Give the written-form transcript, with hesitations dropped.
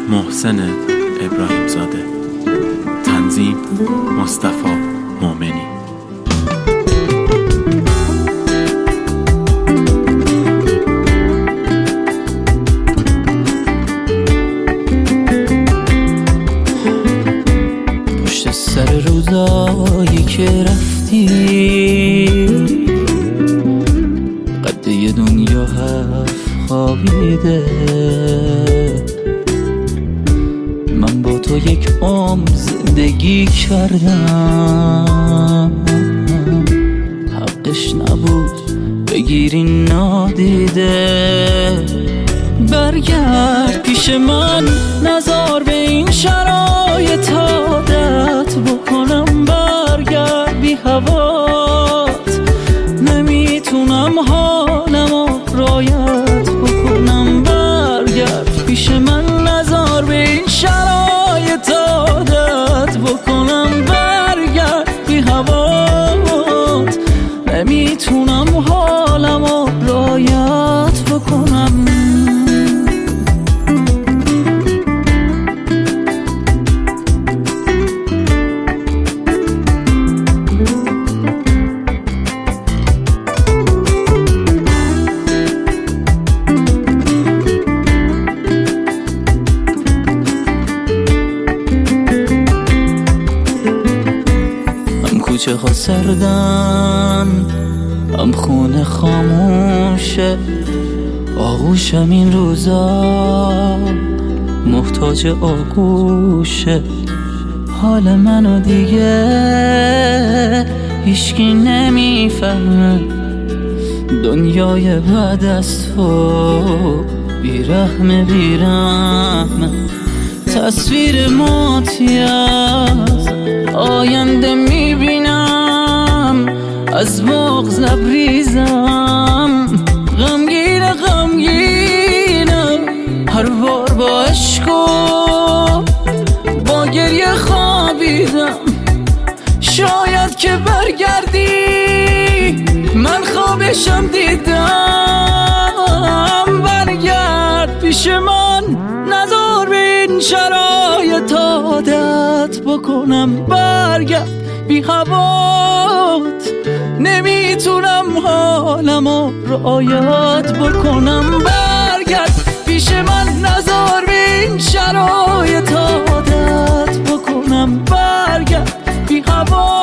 محسن ابراهیم زاده. تنظیم مصطفی مومنی. پشت سر روزایی که رفتی قد یه دنیا هفت خوابیده، من با تو یک عمر زندگی کردم، حقش نبود بگیری نادیده. برگرد پیش من، نذار به این شرایط عادت بکنم، برگرد بی هوات، نمیتونم حالمو رعایت بکنم. برگرد پیش من، نذار به این شرایط عادت بکنم، برگرد بی هوات، نمیتونم حالمو رعایت بکنم. کوچه ها سردن، هم خونه خاموشه، آغوشم این روزا محتاج آغوشه. حال منو دیگه هیچکی نمیفهمه، دنیای بعد از تو بیرحمه بیرحمه. تصویر ماتی از آینده میبینم، از بغض لبریزم، غمگینه غمگینم، هر بار با عشق و با گریه خوابیدم. شاید که برگردی من خوابشم دیدم، برگرد پیش من، نذار به این شرایط عادت بکنم، برگرد بی هوات، نمیتونم حالمو رعایت بکنم. برگرد پیش من، نذار به این شرایط عادت بکنم، برگرد بی هوات.